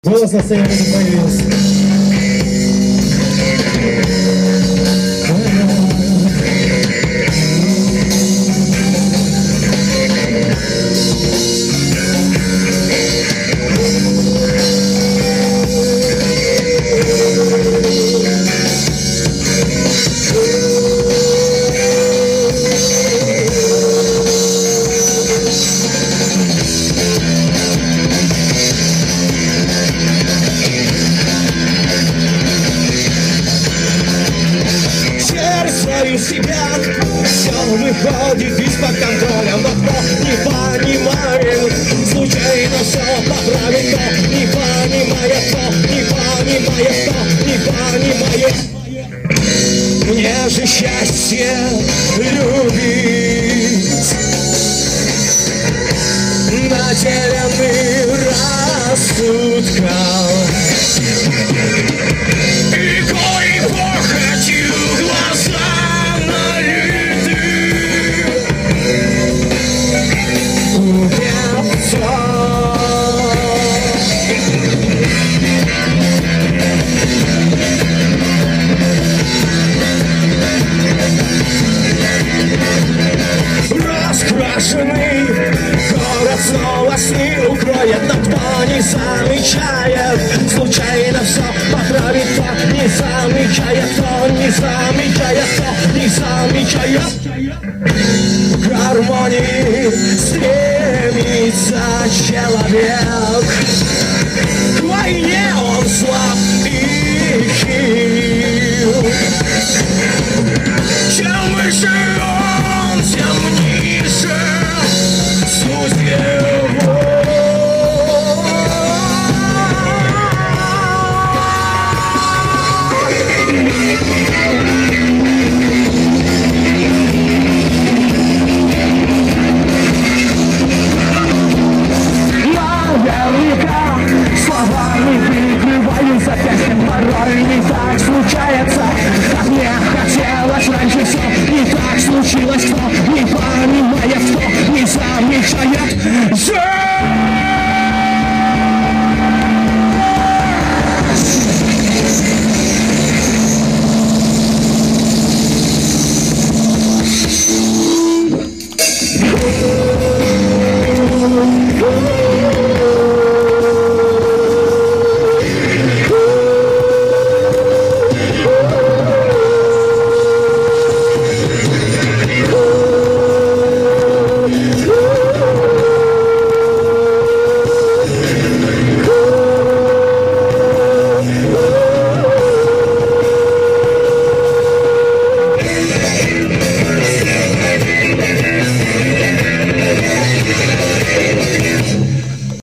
Голос на сцене не появился. Себя все выходит из-под контроля, но кто не понимает, случайно все поправит, кто не понимает, кто не понимает, кто не понимает. Мне же счастье любить наделенный рассудком. И кой похотью глаза раскрашенный город снова сны укроет, но кто не замечает, случайно все поправит, кто не замечает, кто не замечает, кто не замечает. К гармонии стремится человек, к войне он слаб и хил. Чем выше он, тем ниже суть его. Наверняка словами прикрываю запястьем, порой не так случается, как мне хотелось раньше. Все не так случилось, кто не понимает, кто не замечает.